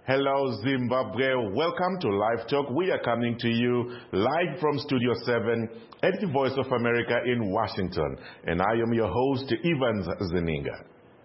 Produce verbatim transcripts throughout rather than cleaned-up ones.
Hello, Zimbabwe. Welcome to Live Talk. We are coming to you live from Studio seven at the Voice of America in Washington. And I am your host, Evans Zeninga.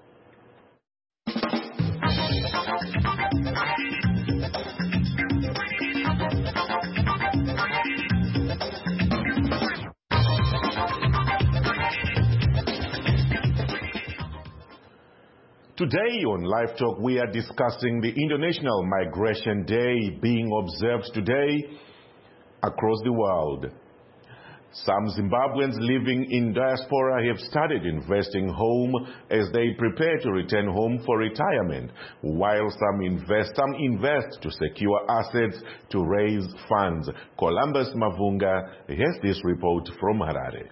Today on Live Talk, we are discussing the International Migration Day being observed today across the world. Some Zimbabweans living in diaspora have started investing home as they prepare to return home for retirement, while some invest, some invest to secure assets to raise funds. Columbus Mavunga has this report from Harare.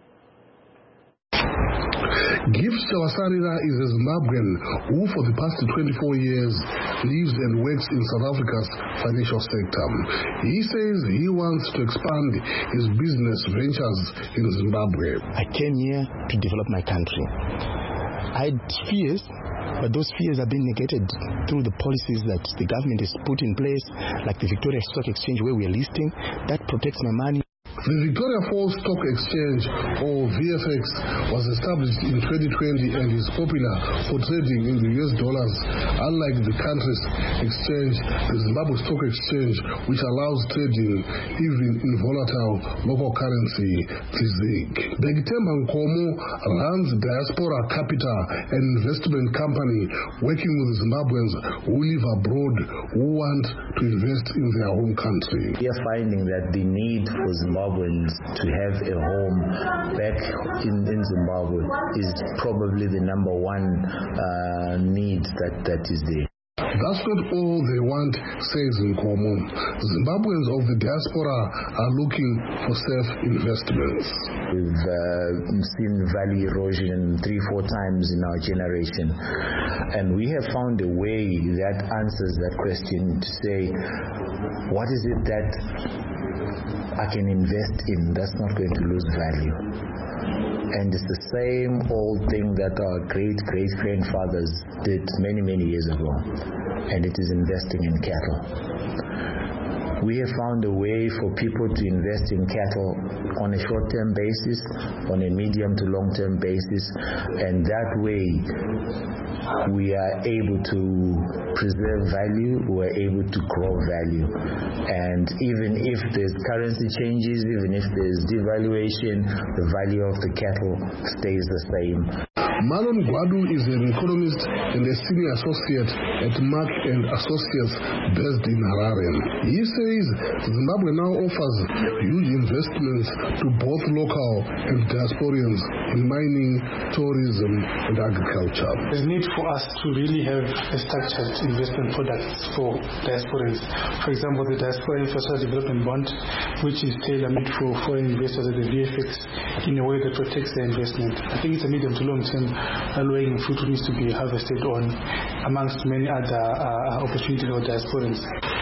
Gift Sawasarira is a Zimbabwean who for the past twenty-four years lives and works in South Africa's financial sector. He says he wants to expand his business ventures in Zimbabwe. I came here to develop my country. I had fears, but those fears have been negated through the policies that the government has put in place, like the Victoria Stock Exchange where we are listing, that protects my money. The Victoria Falls Stock Exchange, or V F X, was established in twenty twenty and is popular for trading in the U S dollars. Unlike the country's exchange, the Zimbabwe Stock Exchange, which allows trading even in volatile local currency, T Z I G. Begtemba Nkomo runs Diaspora Capital, an investment company working with Zimbabweans who live abroad who want to invest in their home country. We are finding that the need for Zimbabwe to have a home back in, in Zimbabwe is probably the number one uh, need that, that is there. That's not all they want, says Nkomo. Zimbabweans of the diaspora are looking for safe investments. We've uh, seen value erosion three, four times in our generation. And we have found a way that answers that question to say, what is it that I can invest in that's not going to lose value? And it's the same old thing that our great-great-grandfathers did many, many years ago. And it is investing in cattle. We have found a way for people to invest in cattle on a short-term basis, on a medium to long-term basis, and that way we are able to preserve value, we are able to grow value. And even if there's currency changes, even if there's devaluation, the value of the cattle stays the same. Marlon Guadu is an economist and a senior associate at Mark and Associates based in Harare. He says Zimbabwe now offers huge investments to both local and diasporians in mining, tourism, and agriculture. There's need for us to really have a structured investment products for diasporans. For example, the Diaspora Infrastructure Development Bond, which is tailor-made for foreign investors at the V F X in a way that protects their investment. I think it's a medium to long-term low-hanging fruit needs to be harvested on, amongst many other uh, opportunities for diasporans.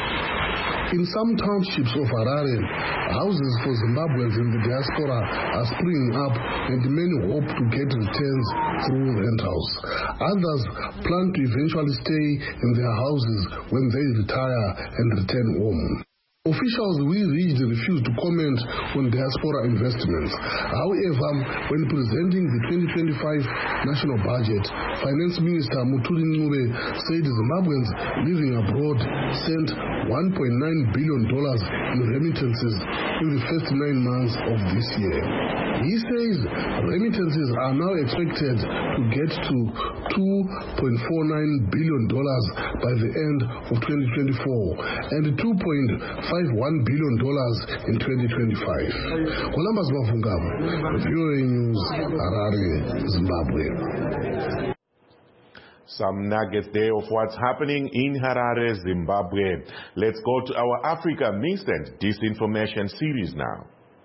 In some townships of Harare, houses for Zimbabweans in the diaspora are springing up and many hope to get returns through rentals. Others plan to eventually stay in their houses when they retire and return home. Officials we reached refused to comment on diaspora investments. However, when presenting the twenty twenty-five national budget, Finance Minister Mutuli Ncube said Zimbabweans living abroad sent one point nine billion dollars in remittances in the first nine months of this year. He says remittances are now expected to get to two point four nine billion dollars by the end of twenty twenty-four and two point five one billion dollars in twenty twenty-five. Columbus Mavunga, V O A News, Harare, Zimbabwe. Some nuggets there of what's happening in Harare, Zimbabwe. Let's go to our Africa Myths and Disinformation series now.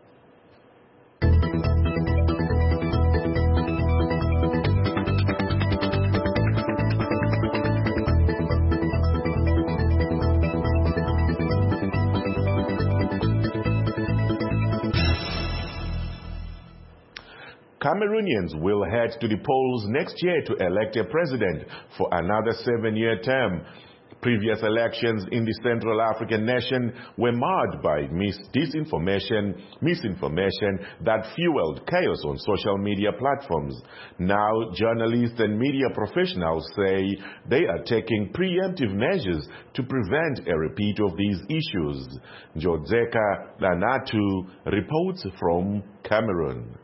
Cameroonians will head to the polls next year to elect a president for another seven-year term. Previous elections in the Central African nation were marred by mis- disinformation, misinformation that fueled chaos on social media platforms. Now, journalists and media professionals say they are taking preemptive measures to prevent a repeat of these issues. Njodzeka Lanatu reports from Cameroon.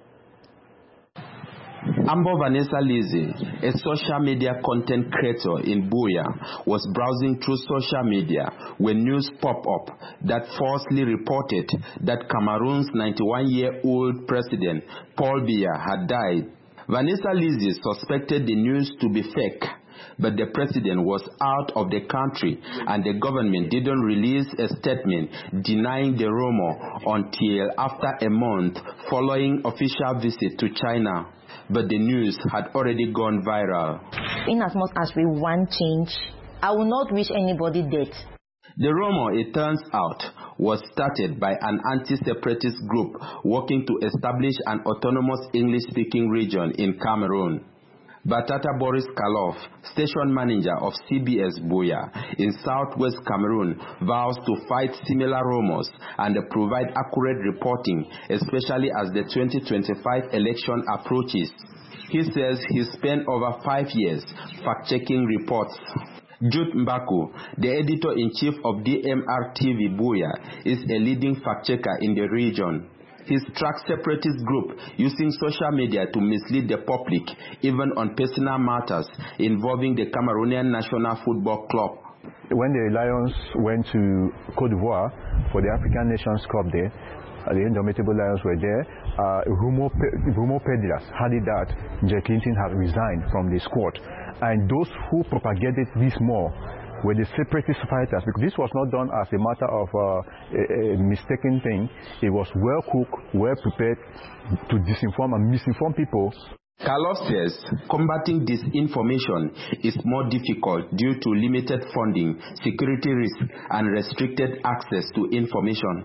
Ambo Vanessa Lizzie, a social media content creator in Buea, was browsing through social media when news popped up that falsely reported that Cameroon's ninety-one-year-old president, Paul Biya, had died. Vanessa Lizzie suspected the news to be fake, but the president was out of the country and the government didn't release a statement denying the rumor until after a month following official visit to China. But the news had already gone viral. In as much as we want change, I will not wish anybody dead. The rumor, it turns out, was started by an anti-separatist group working to establish an autonomous English-speaking region in Cameroon. Batata Boris Kalof, station manager of C B S Buea in southwest Cameroon, vows to fight similar rumors and provide accurate reporting, especially as the twenty twenty-five election approaches. He says he spent over five years fact-checking reports. Jude Mbaku, the editor-in-chief of D M R T V Buea, is a leading fact-checker in the region. He tracks separatist group using social media to mislead the public, even on personal matters involving the Cameroonian National Football Club. When the Lions went to Côte d'Ivoire for the African Nations Cup there, uh, the Indomitable Lions were there, uh, rumor, rumor peddlers had it that Jay Clinton had resigned from the squad. And those who propagated this more were the separatist fighters, because this was not done as a matter of uh, a, a mistaken thing. It was well cooked, well prepared to disinform and misinform people. Kalof says combating disinformation is more difficult due to limited funding, security risk, and restricted access to information.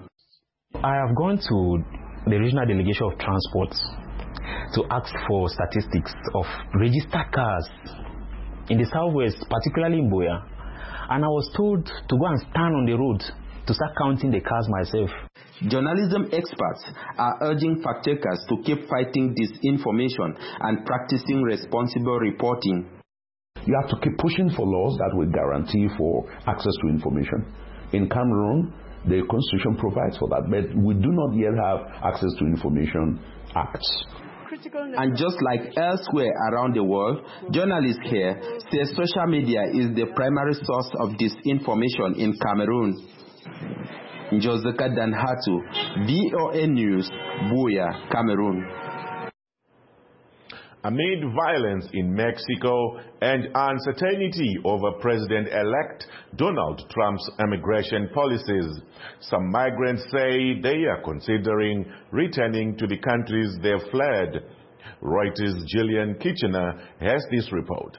I have gone to the regional delegation of transport to ask for statistics of registered cars in the southwest, particularly in Buea. And I was told to go and stand on the road to start counting the cars myself. Journalism experts are urging fact-checkers to keep fighting disinformation and practicing responsible reporting. You have to keep pushing for laws that will guarantee for access to information. In Cameroon, the Constitution provides for that, but we do not yet have access to information acts. And just like elsewhere around the world, journalists here say social media is the primary source of disinformation in Cameroon. Njodzeka Lanatu, B O N News, Buea, Cameroon. Amid violence in Mexico and uncertainty over President-elect Donald Trump's immigration policies, some migrants say they are considering returning to the countries they've fled. Reuters' Gillian Kitchener has this report.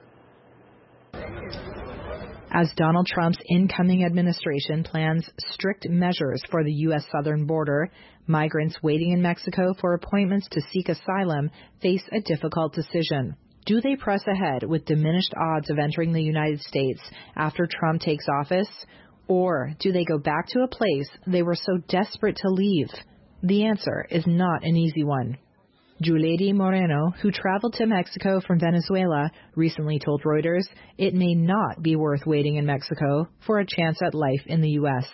As Donald Trump's incoming administration plans strict measures for the U S southern border, migrants waiting in Mexico for appointments to seek asylum face a difficult decision. Do they press ahead with diminished odds of entering the United States after Trump takes office? Or do they go back to a place they were so desperate to leave? The answer is not an easy one. Julady Moreno, who traveled to Mexico from Venezuela, recently told Reuters it may not be worth waiting in Mexico for a chance at life in the U S.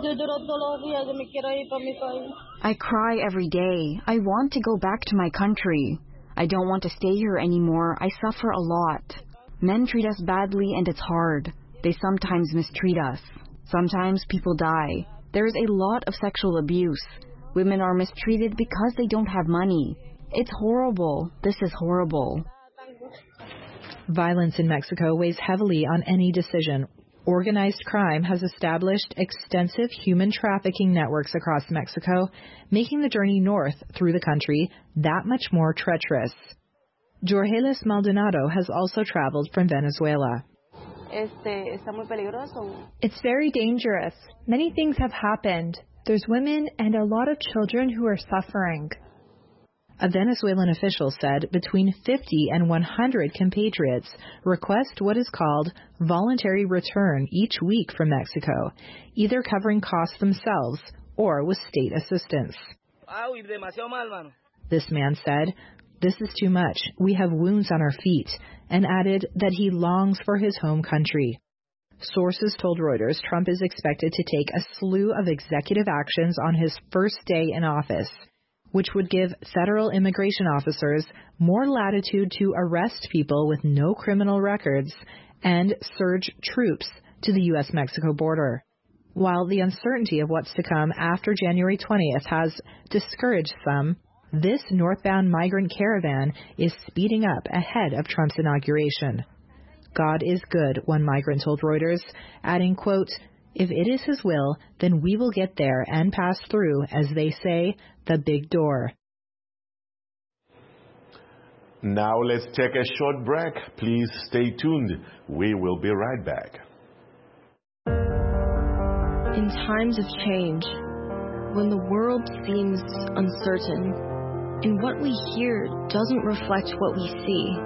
I cry every day. I want to go back to my country. I don't want to stay here anymore. I suffer a lot. Men treat us badly and it's hard. They sometimes mistreat us. Sometimes people die. There is a lot of sexual abuse. Women are mistreated because they don't have money. It's horrible. This is horrible. Violence in Mexico weighs heavily on any decision. Organized crime has established extensive human trafficking networks across Mexico, making the journey north through the country that much more treacherous. Jorgelis Maldonado has also traveled from Venezuela. It's very dangerous. Many things have happened. There's women and a lot of children who are suffering. A Venezuelan official said between fifty and one hundred compatriots request what is called voluntary return each week from Mexico, either covering costs themselves or with state assistance. This man said, "This is too much. We have wounds on our feet," and added that he longs for his home country. Sources told Reuters Trump is expected to take a slew of executive actions on his first day in office, which would give federal immigration officers more latitude to arrest people with no criminal records and surge troops to the U S Mexico border. While the uncertainty of what's to come after January twentieth has discouraged some, this northbound migrant caravan is speeding up ahead of Trump's inauguration. God is good, one migrant told Reuters, adding, quote, "If it is his will, then we will get there and pass through, as they say, the big door." Now let's take a short break. Please stay tuned. We will be right back. In times of change, when the world seems uncertain and what we hear doesn't reflect what we see,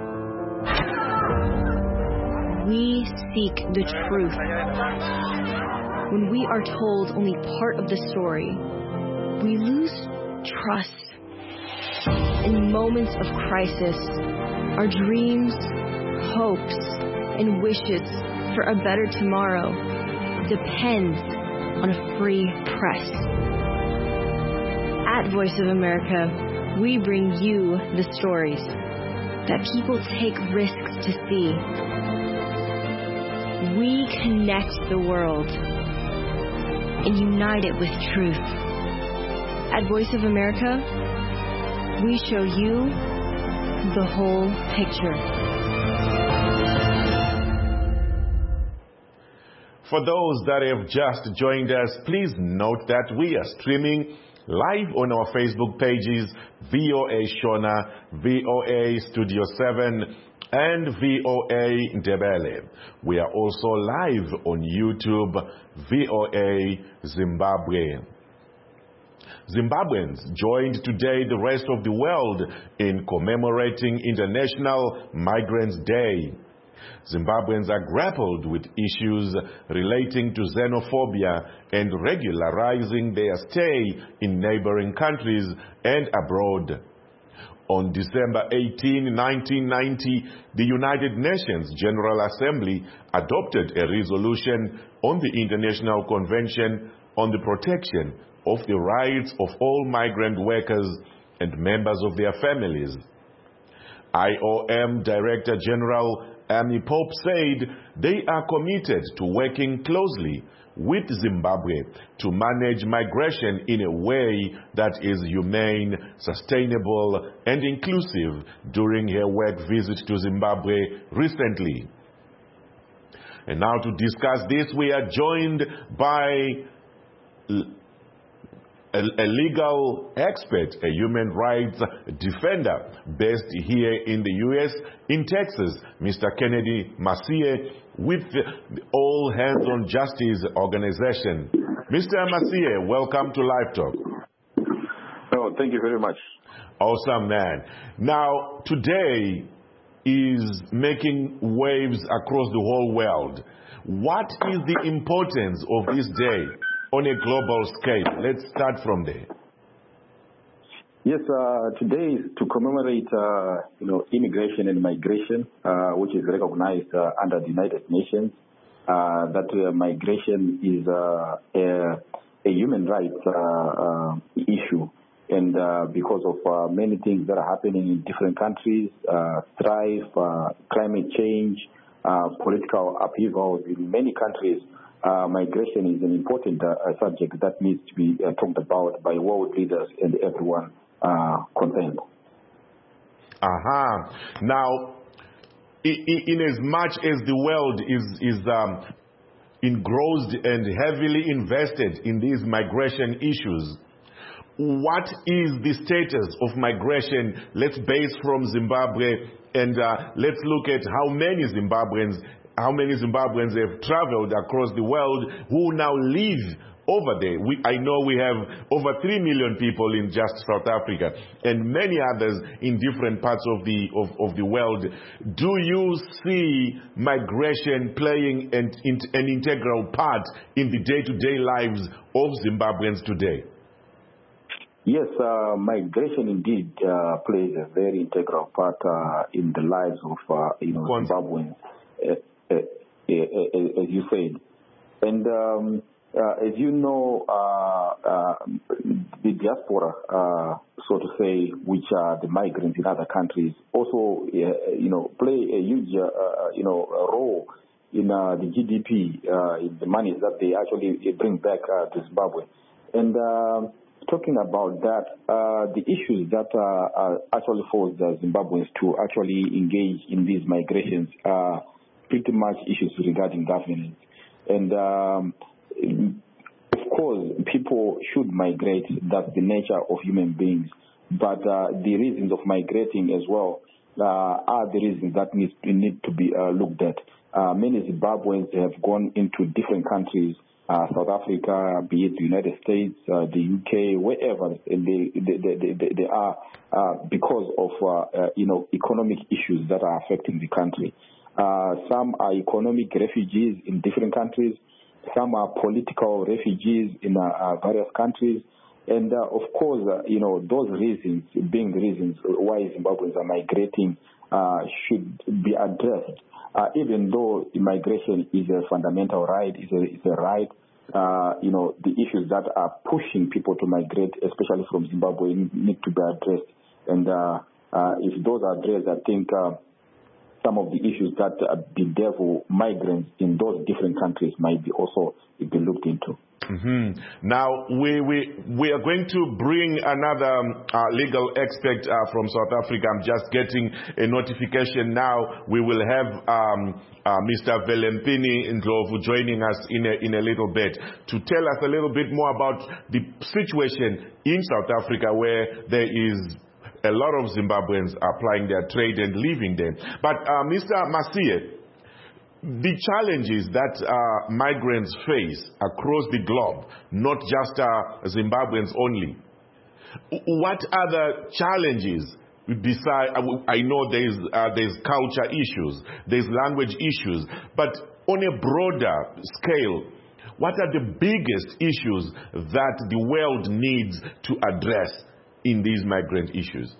we seek the truth. When we are told only part of the story, we lose trust. In moments of crisis, our dreams, hopes, and wishes for a better tomorrow depend on a free press. At Voice of America, we bring you the stories that people take risks to see. We connect the world and unite it with truth. At Voice of America, we show you the whole picture. For those that have just joined us, please note that we are streaming live on our Facebook pages, V O A Shona, V O A Studio seven, and V O A Ndebele. We are also live on YouTube, V O A Zimbabwe. Zimbabweans joined today the rest of the world in commemorating International Migrants Day. Zimbabweans are grappled with issues relating to xenophobia and regularizing their stay in neighboring countries and abroad. On December eighteenth, nineteen ninety, the United Nations General Assembly adopted a resolution on the International Convention on the Protection of the Rights of All Migrant Workers and Members of Their Families. I O M Director General Amy Pope said they are committed to working closely with Zimbabwe to manage migration in a way that is humane, sustainable, and inclusive during her work visit to Zimbabwe recently. And now to discuss this, we are joined by A, a legal expert, a human rights defender based here in the U S, in Texas, Mister Kennedy Macié, with the All Hands on Justice organization. Mister Macié, welcome to Live Talk. Oh, thank you very much. Awesome, man. Now, today is making waves across the whole world. What is the importance of this day on a global scale? Let's start from there. Yes, uh, today is to commemorate, uh, you know, immigration and migration, uh, which is recognized uh, under the United Nations. Uh, that uh, migration is uh, a, a human rights uh, uh, issue, and uh, because of uh, many things that are happening in different countries, uh, strife, uh, climate change, uh, political upheavals in many countries. Uh, migration is an important uh, subject that needs to be uh, talked about by world leaders and everyone uh, concerned. Aha. Uh-huh. Now, in, in as much as the world is, is um, engrossed and heavily invested in these migration issues, what is the status of migration? Let's base from Zimbabwe, and uh, let's look at how many Zimbabweans How many Zimbabweans have traveled across the world who now live over there. We, I know we have over three million people in just South Africa and many others in different parts of the, of, of the world. Do you see migration playing an, an integral part in the day-to-day lives of Zimbabweans today? Yes, uh, migration indeed uh, plays a very integral part uh, in the lives of uh, you know Zimbabweans, uh, uh, uh, as you said. And um, uh, as you know, uh, uh, the diaspora, uh, so to say, which are the migrants in other countries, also uh, you know play a huge uh, you know role in uh, the G D P, uh, in the money that they actually bring back uh, to Zimbabwe. And uh, talking about that, uh, the issues that uh, uh, actually force the Zimbabweans to actually engage in these migrations are pretty much issues regarding governance. And um, of course, people should migrate. That's the nature of human beings. But uh, the reasons of migrating as well uh, are the reasons that need, need to be uh, looked at. Uh, many Zimbabweans have gone into different countries. Uh, South Africa, be it the United States, uh, the U K, wherever they, they, they, they, they are, uh, because of uh, uh, you know economic issues that are affecting the country. Uh, some are economic refugees in different countries. Some are political refugees in uh, uh, various countries. And uh, of course, uh, you know those reasons, being the reasons why Zimbabweans are migrating, uh, should be addressed. Uh, even though immigration is a fundamental right, is a, is a right, uh, you know, the issues that are pushing people to migrate, especially from Zimbabwe, need to be addressed. And uh, uh, if those are addressed, I think uh, some of the issues that uh, bedevil migrants in those different countries might be also be looked into. Mm-hmm. Now, we, we, we are going to bring another um, uh, legal expert uh, from South Africa. I'm just getting a notification now. We will have um, uh, Mister Velempini Ndlovu joining us in a, in a little bit to tell us a little bit more about the situation in South Africa, where there is a lot of Zimbabweans applying their trade and living there. But uh, Mister Masie, the challenges that uh, migrants face across the globe, not just uh, Zimbabweans only, what other challenges besides, I know there's, uh, there's culture issues, there's language issues, but on a broader scale, what are the biggest issues that the world needs to address in these migrant issues?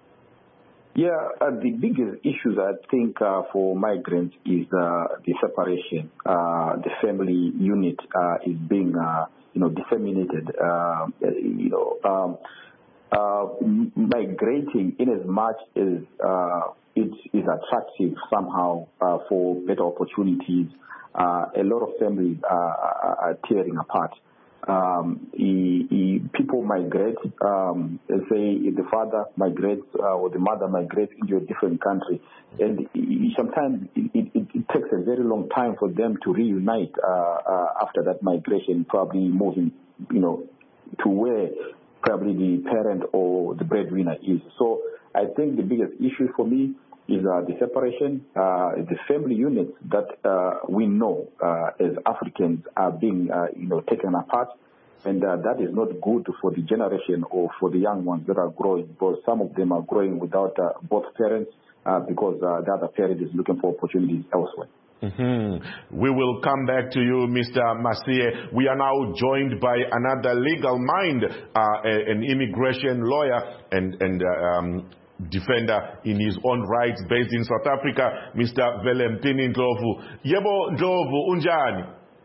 Yeah, uh, the biggest issues I think uh, for migrants is uh, the separation. Uh, the family unit uh, is being, uh, you know, disseminated. Uh, you know, um, uh, migrating in as much as uh, it is attractive somehow uh, for better opportunities. Uh, a lot of families are, are tearing apart. Um, he, he, people migrate, um, say the father migrates uh, or the mother migrates into a different country, and he, sometimes it, it, it takes a very long time for them to reunite uh, uh, after that migration, probably moving, you know, to where probably the parent or the breadwinner is. So I think the biggest issue for me is uh, the separation, uh, the family units that uh, we know uh, as Africans are being, uh, you know, taken apart, and uh, that is not good for the generation or for the young ones that are growing. Because some of them are growing without uh, both parents uh, because uh, the other parent is looking for opportunities elsewhere. Mm-hmm. We will come back to you, Mister Masie. We are now joined by another legal mind, uh, an immigration lawyer, and and uh, um, defender in his own rights, based in South Africa, Mister Velempini Ndlovu. Yebo Ndlovu, unjani?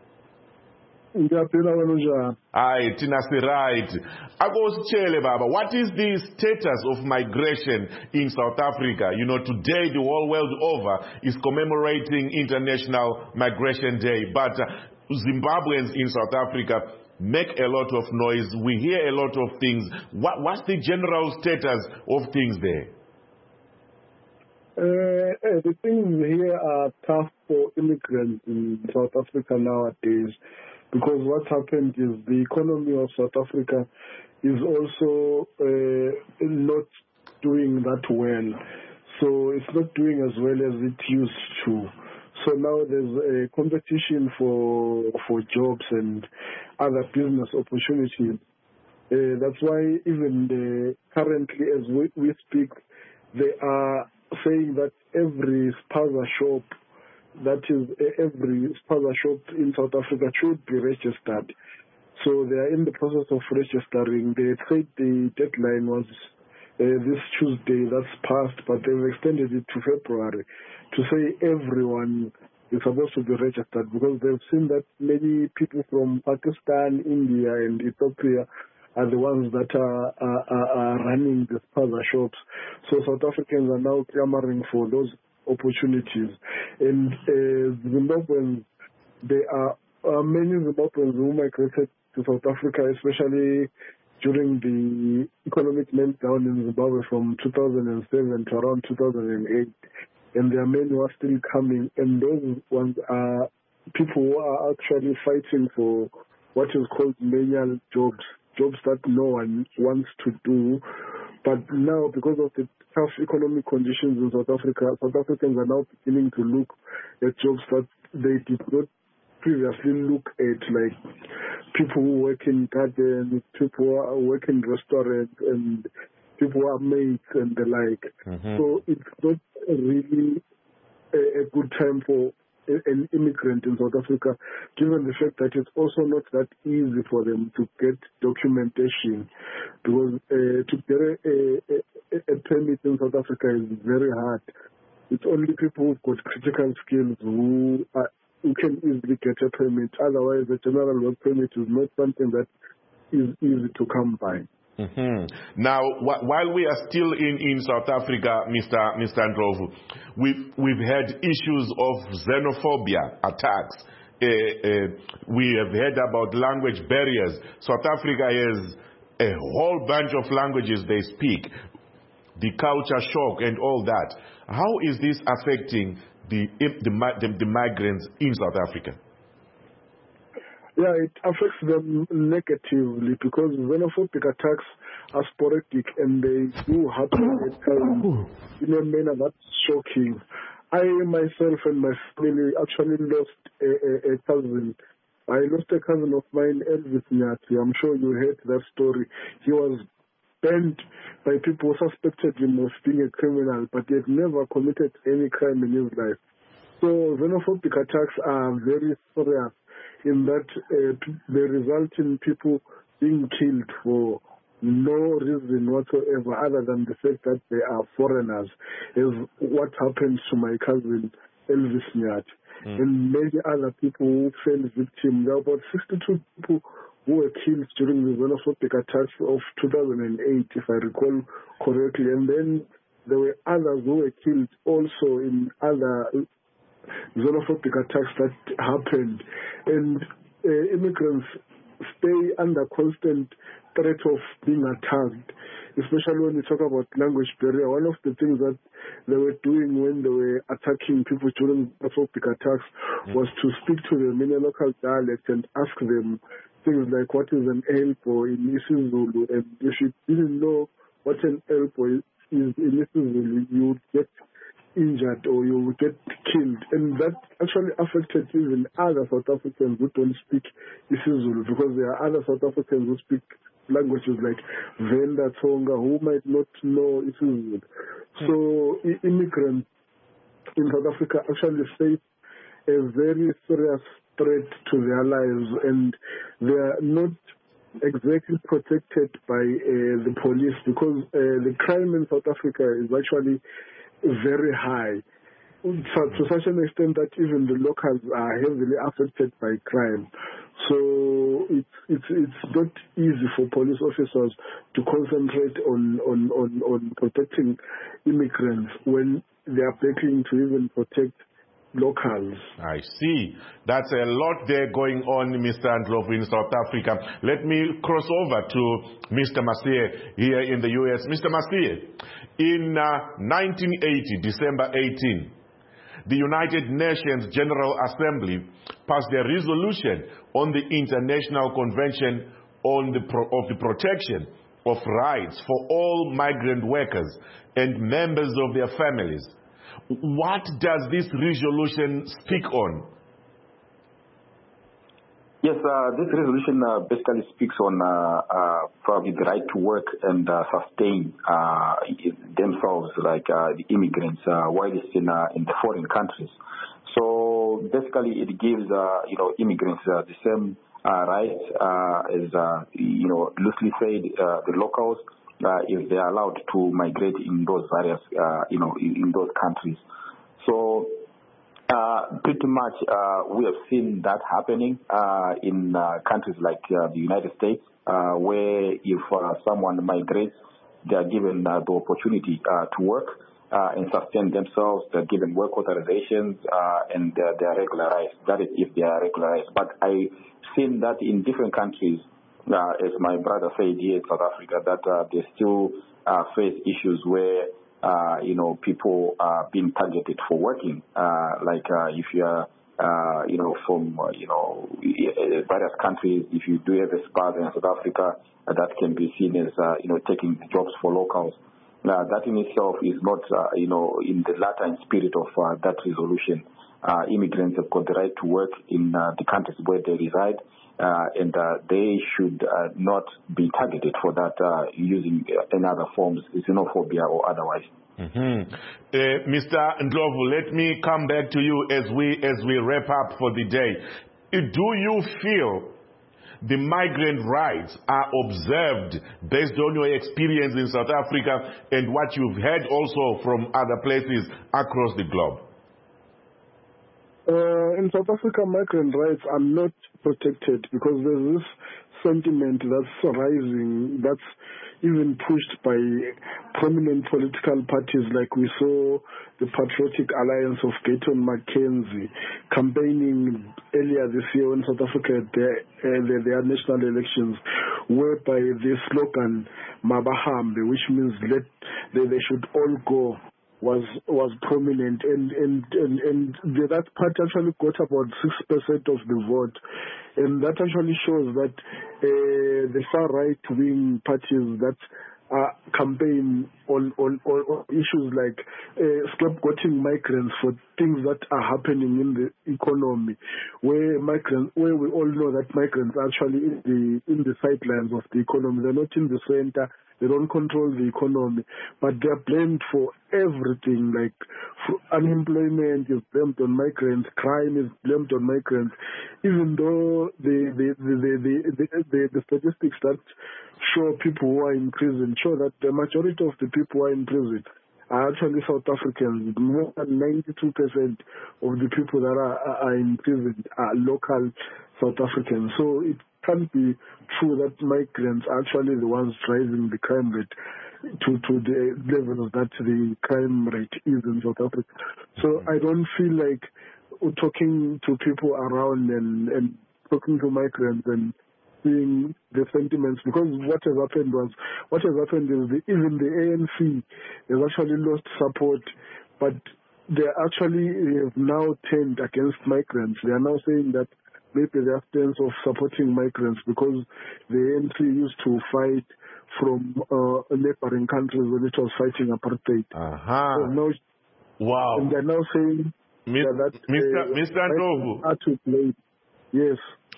Ngiyaphila wena unjani? Aye, thina si right. Akositshele baba, what is the status of migration in South Africa? You know, today the whole world over is commemorating International Migration Day, but uh, Zimbabweans in South Africa make a lot of noise. We hear a lot of things. What, what's the general status of things there? Uh, the things here are tough for immigrants in South Africa nowadays, because what's happened is the economy of South Africa is also uh, not doing that well. So it's not doing as well as it used to. So now there's a competition for for jobs and other business opportunities. Uh, that's why even the, currently, as we, we speak, they are saying that every spaza shop, that is uh, every spaza shop in South Africa should be registered. So they are in the process of registering. They said the deadline was uh, this Tuesday, that's passed, but they've extended it to February to say everyone is supposed to be registered, because they've seen that many people from Pakistan, India, and Ethiopia are the ones that are, are, are, are running the spaza shops. So South Africans are now clamoring for those opportunities. And uh, Zimbabweans, there are uh, many Zimbabweans who migrated to South Africa, especially during the economic meltdown in Zimbabwe from two thousand seven to around two thousand eight. And there are many who are still coming, and those ones are people who are actually fighting for what is called manual jobs. Jobs that no one wants to do. But now, because of the tough economic conditions in South Africa, South Africans are now beginning to look at jobs that they did not previously look at, like people who work in gardens, people who are work in restaurants, and people who are maids and the like. Mm-hmm. So it's not really a, a good time for an immigrant in South Africa, given the fact that it's also not that easy for them to get documentation, because uh, to get a, a, a permit in South Africa is very hard. It's only people who've got critical skills who are, who can easily get a permit. Otherwise, a general work permit is not something that is easy to come by. Mm-hmm. Now, wh- while we are still in, in South Africa, Mister Mister Ndlovu, we've, we've had issues of xenophobia attacks. Uh, uh, we have heard about language barriers. South Africa has a whole bunch of languages they speak, the culture shock and all that. How is this affecting the, the, the, the migrants in South Africa? Yeah, it affects them negatively, because xenophobic attacks are sporadic and they do happen at times in a manner that's shocking. I myself and my family actually lost a, a, a cousin. I lost a cousin of mine, Elvis Nyati. I'm sure you heard that story. He was banned by people who suspected him of being a criminal, but he had never committed any crime in his life. So xenophobic attacks are very serious, in that uh, they result in people being killed for no reason whatsoever other than the fact that they are foreigners, is what happened to my cousin Elvis Nyati. Mm. And many other people who fell victim. There were about sixty-two people who were killed during the xenophobic attacks of two thousand eight, if I recall correctly. And then there were others who were killed also in other xenophobic attacks that happened. And uh, immigrants stay under constant threat of being attacked, especially when we talk about language barrier. One of the things that they were doing when they were attacking people during xenophobic attacks mm. was to speak to them in a local dialect and ask them things like, what is an elbow in isiZulu? And if you didn't know what an elbow is in isiZulu, you would get injured or you will get killed. And that actually affected even other South Africans who don't speak isiZulu, because there are other South Africans who speak languages like Venda, Tonga, who might not know isiZulu. Mm. So I- immigrants in South Africa actually face a very serious threat to their lives, and they are not exactly protected by uh, the police, because uh, the crime in South Africa is actually very high, so to such an extent that even the locals are heavily affected by crime. So it's it's it's not easy for police officers to concentrate on on, on, on protecting immigrants when they are begging to even protect locals. I see. That's a lot there going on, Mister Ndlovu, in South Africa. Let me cross over to Mister Masie here in the U S. Mister Masie, in uh, nineteen eighty, December eighteenth, the United Nations General Assembly passed a resolution on the International Convention on the pro- of the Protection of Rights for all migrant workers and members of their families. What does this resolution speak on? Yes, uh, this resolution uh, basically speaks on uh, uh, probably the right to work and uh, sustain uh, themselves, like uh, the immigrants, uh, while it's in, uh, in the foreign countries. So basically, it gives uh, you know immigrants uh, the same uh, rights uh, as uh, you know loosely said uh, the locals uh, if they are allowed to migrate in those various uh, you know in, in those countries. So. Uh, pretty much, uh, we have seen that happening uh, in uh, countries like uh, the United States, uh, where if uh, someone migrates, they are given uh, the opportunity uh, to work uh, and sustain themselves. They're given work authorizations uh, and uh, they are regularized. That is, if they are regularized. But I've seen that in different countries, uh, as my brother said here in South Africa, that uh, they still uh, face issues where Uh, you know, people are being targeted for working. Uh, like uh, if you are, uh, you know, from, uh, you know, various countries, if you do have a spa in South Africa, uh, that can be seen as, uh, you know, taking jobs for locals. Now, that in itself is not, uh, you know, in the latter and spirit of uh, that resolution. Uh, immigrants have got the right to work in uh, the countries where they reside, uh, and uh, they should uh, not be targeted for that uh, using uh, any other forms, xenophobia or otherwise. Mm-hmm. Uh, Mister Ndlovu, let me come back to you as we as we wrap up for the day. Do you feel the migrant rights are observed based on your experience in South Africa and what you've heard also from other places across the globe? Uh, in South Africa, migrant rights are not protected because there's this sentiment that's rising, that's even pushed by prominent political parties, like we saw the Patriotic Alliance of Gayton McKenzie campaigning earlier this year in South Africa at their, uh, their, their national elections, whereby the slogan Mabahambe, which means let they, they should all go, was was prominent, and and and, and the, that party actually got about six percent of the vote, and that actually shows that uh, the far right wing parties that uh, campaign on, on, on, on issues like uh, scapegoating migrants for things that are happening in the economy, where migrants, where we all know that migrants are actually in the in the sidelines of the economy. They're not in the center. They don't control the economy, but they're blamed for everything. Like for unemployment is blamed on migrants, crime is blamed on migrants. Even though the the the the, the, the, the statistics that show people who are in prison show that the majority of the people who are in prison are actually South Africans. More than ninety-two percent of the people that are, are in prison are local South Africans. So it can't be true that migrants are actually the ones driving the crime rate to, to the levels that the crime rate is in South Africa. So I don't feel like talking to people around and, and talking to migrants and seeing the sentiments, because what has happened was, what has happened is the, even the A N C has actually lost support, but they actually have now turned against migrants. They are now saying that maybe their stance of supporting migrants because the A N C used to fight from uh, neighboring countries when it was fighting apartheid. Uh-huh. So now, wow. And they're now saying Mister that Mister Uh, Mister Ndlovu. are to play. Yes.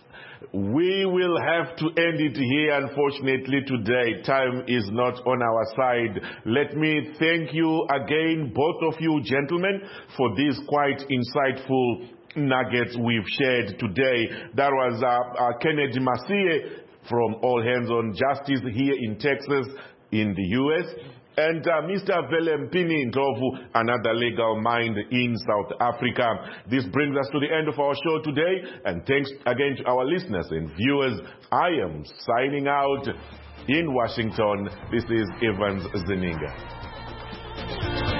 We will have to end it here, unfortunately, today. Time is not on our side. Let me thank you again, both of you gentlemen, for these quite insightful nuggets we've shared today. That was uh, uh, Kennedy Masie from All Hands on Justice here in Texas, in the U S, and uh, Mister Velempini Ndlovu, another legal mind in South Africa. This brings us to the end of our show today, and thanks again to our listeners and viewers. I am signing out in Washington. This is Evans Zeninga.